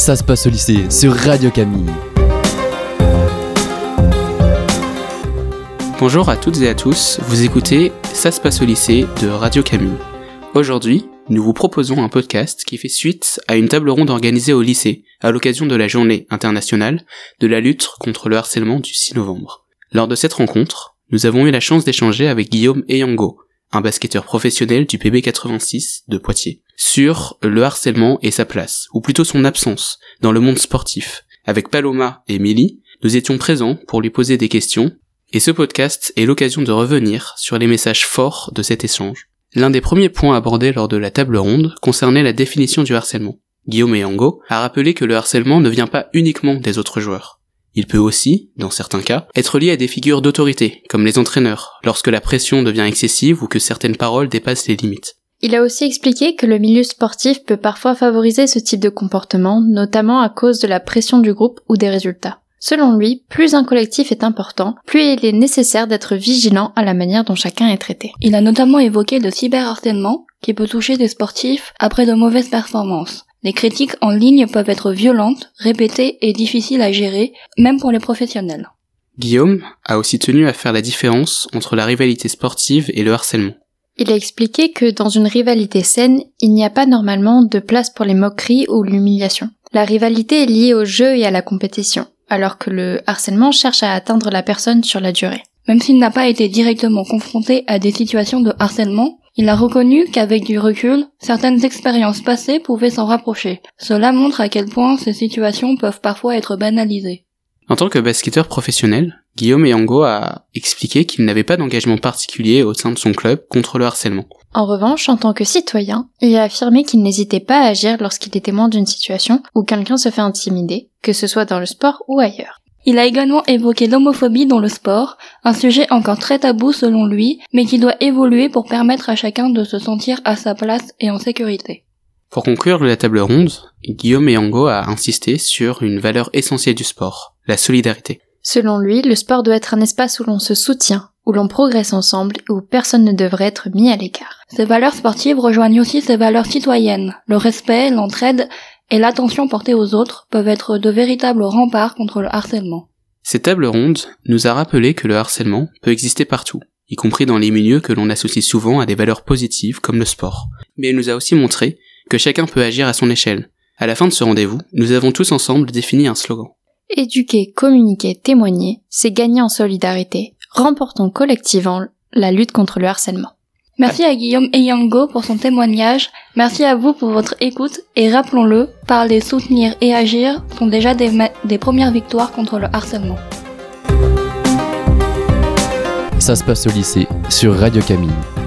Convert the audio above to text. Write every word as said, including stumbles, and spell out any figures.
Ça se passe au lycée sur Radio Camille. Bonjour à toutes et à tous, vous écoutez Ça se passe au lycée de Radio Camille. Aujourd'hui, nous vous proposons un podcast qui fait suite à une table ronde organisée au lycée à l'occasion de la journée internationale de la lutte contre le harcèlement du six novembre. Lors de cette rencontre, nous avons eu la chance d'échanger avec Guillaume Eyango, un basketteur professionnel du P B quatre-vingt-six de Poitiers, sur le harcèlement et sa place, ou plutôt son absence, dans le monde sportif. Avec Paloma et Milly, nous étions présents pour lui poser des questions, et ce podcast est l'occasion de revenir sur les messages forts de cet échange. L'un des premiers points abordés lors de la table ronde concernait la définition du harcèlement. Guillaume Eyango a rappelé que le harcèlement ne vient pas uniquement des autres joueurs. Il peut aussi, dans certains cas, être lié à des figures d'autorité, comme les entraîneurs, lorsque la pression devient excessive ou que certaines paroles dépassent les limites. Il a aussi expliqué que le milieu sportif peut parfois favoriser ce type de comportement, notamment à cause de la pression du groupe ou des résultats. Selon lui, plus un collectif est important, plus il est nécessaire d'être vigilant à la manière dont chacun est traité. Il a notamment évoqué le cyberharcèlement qui peut toucher des sportifs après de mauvaises performances. Les critiques en ligne peuvent être violentes, répétées et difficiles à gérer, même pour les professionnels. Guillaume a aussi tenu à faire la différence entre la rivalité sportive et le harcèlement. Il a expliqué que dans une rivalité saine, il n'y a pas normalement de place pour les moqueries ou l'humiliation. La rivalité est liée au jeu et à la compétition, alors que le harcèlement cherche à atteindre la personne sur la durée. Même s'il n'a pas été directement confronté à des situations de harcèlement, il a reconnu qu'avec du recul, certaines expériences passées pouvaient s'en rapprocher. Cela montre à quel point ces situations peuvent parfois être banalisées. En tant que basketteur professionnel, Guillaume Eyango a expliqué qu'il n'avait pas d'engagement particulier au sein de son club contre le harcèlement. En revanche, en tant que citoyen, il a affirmé qu'il n'hésitait pas à agir lorsqu'il est témoin d'une situation où quelqu'un se fait intimider, que ce soit dans le sport ou ailleurs. Il a également évoqué l'homophobie dans le sport, un sujet encore très tabou selon lui, mais qui doit évoluer pour permettre à chacun de se sentir à sa place et en sécurité. Pour conclure la table ronde, Guillaume Eyango a insisté sur une valeur essentielle du sport, la solidarité. Selon lui, le sport doit être un espace où l'on se soutient, où l'on progresse ensemble et où personne ne devrait être mis à l'écart. Ces valeurs sportives rejoignent aussi ces valeurs citoyennes. Le respect, l'entraide et l'attention portée aux autres peuvent être de véritables remparts contre le harcèlement. Cette table ronde nous a rappelé que le harcèlement peut exister partout, y compris dans les milieux que l'on associe souvent à des valeurs positives comme le sport. Mais elle nous a aussi montré que chacun peut agir à son échelle. À la fin de ce rendez-vous, nous avons tous ensemble défini un slogan. Éduquer, communiquer, témoigner, c'est gagner en solidarité. Remportons collectivement la lutte contre le harcèlement. Merci à Guillaume Eyango pour son témoignage, merci à vous pour votre écoute et rappelons-le, parler, soutenir et agir sont déjà des, ma- des premières victoires contre le harcèlement. Ça se passe au lycée sur Radio Camille.